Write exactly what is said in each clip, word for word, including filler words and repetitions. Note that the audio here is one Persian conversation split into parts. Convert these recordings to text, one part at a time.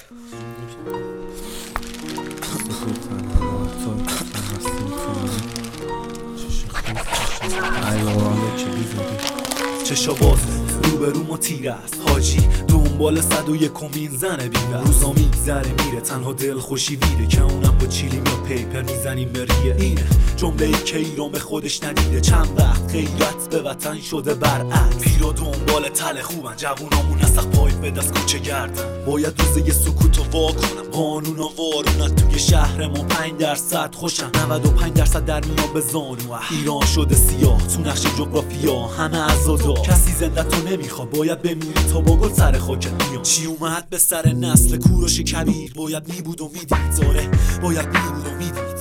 چشا بازه روبرو ما تیر است حاجی دنبال صد و یکمین زنه بیوه روزا میگذره میره تنها دل خوشی ویده که اونم با چیلیم یا پیپر میزنیم بریه اینه جمله ای که ایران به خودش ندیده چند وقت غیرت به وطن شده برعکس پیرا دنبال تله خوبن جوونامون نسخ پای به دست کوچه گردن باید روزه یه سکوتو وا کنم قانونا وارونت توی شهرمون پنج درصد خوشن نود و پنج درصد در میان به زانو ایران شده سیاه تو نقش جغرافیا همه عزادا کسی زنده تو نمیخواد باید بمیری تا با گل سر خاکت میام چی اومد به سر نسل کوروش کبیر باید میبود و میدید زاره باید میبود و میدید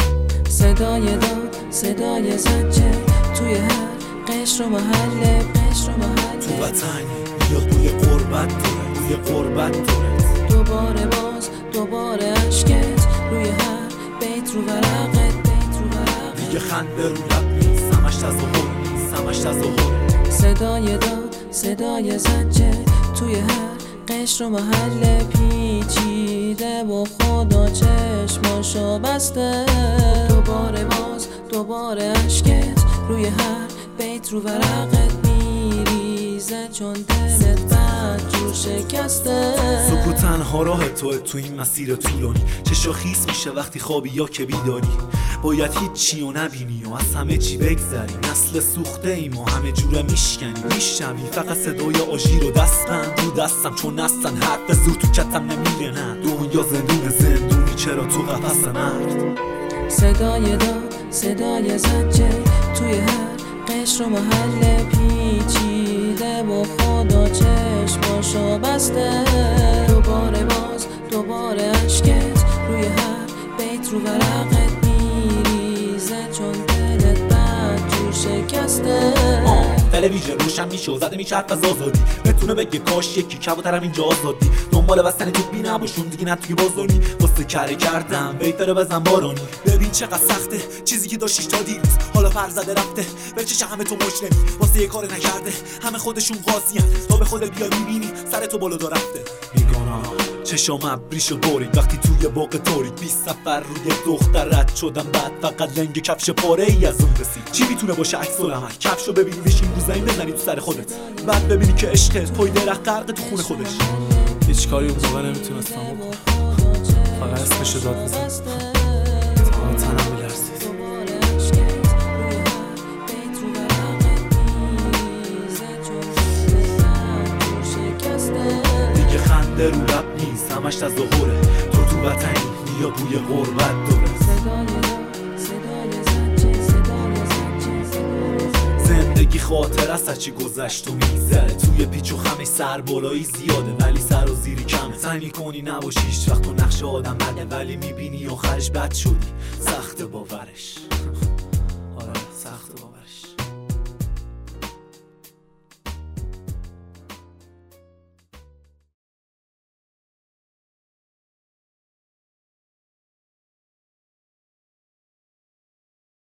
صدای داد صدای زنجه توی هر قشر و محله قشر و محله تو وطنی میاد بوی قربت داره بوی قربت داره دوباره باز دوباره عشقت روی هر بیت رو ورقت بیت رو ورقت دیگه خنده رو لب نیست همش تظاهر نیست همش تظاهر صدای داد صدای زنجه توی هر قشر و محله پیچیده و خدا چشماشو بسته دوباره باز دوباره عشقت روی هر بیت رو ورقت میریزه چون دلت بد جور شکسته سکوت تنها راه توه تو این مسیر طولانی چشا خیس میشه وقتی خوابی یا که بیداری باید هیچی رو نبینی و از همه چی بگذری نسل سوخته ایم و همه جوره میشکنی میشنوی فقط صدای آژیر و دستم رو دستم چون نستن حرف زور تو کتم نمیره نه دنیا زندون زندونی چرا تو قفس مرد صدای داد صدای زنجه توی هر قشر و محله پیچیده و خدا چشماشو بسته دوباره باز دوباره عشقت روی هر بیت رو ورقت میریزه چون دلت بد جور شکسته تلویزیون روشن میشه و زده میشه حرف از آزادی بتونه بگه کاش یکی کبوترم اینجا آزادی دنبال بستن تو بی نباشون دیگه نه توی بازاری واسه کره کردم بیتره بزن بارانی ببین چقدر سخته چیزی که داشتیش تا دیروز حالا پر زده رفته به چش همه تو مشنمی واسه یه کار نکرده همه خودشون قاضین تا به خود بیای میبینی سر تو بالا رفته میگانا چشام ابریشو برید وقتی توی باغ تاریک بی سفر روی دختر رد شدم بعد فقط لنگ کفش پاره ای از اون رسید چی میتونه باشه عکس العمل کفشو ببینی بشین رو زمین بزنی تو سر خودت بعد ببینی که عشقت پای درخت غرق تو خون خودش هیچ کاری اون موقع نمیتونستم بکنم فقط اسمشو داد بزن تمام تنم میلرزید دیگه خنده رو لب نیست همش تظاهره تو تو وطنی یا بوی غربت داره زندگی خاطر است هرچی گذشت و میگذره توی پیچ و خمش سر بالایی زیاده ولی سر و زیری کمه سعی میکنی نباشی هیچ وقت تو نقش آدم بده ولی میبینی آخرش بد شدی سخت باورش آره سخت باورش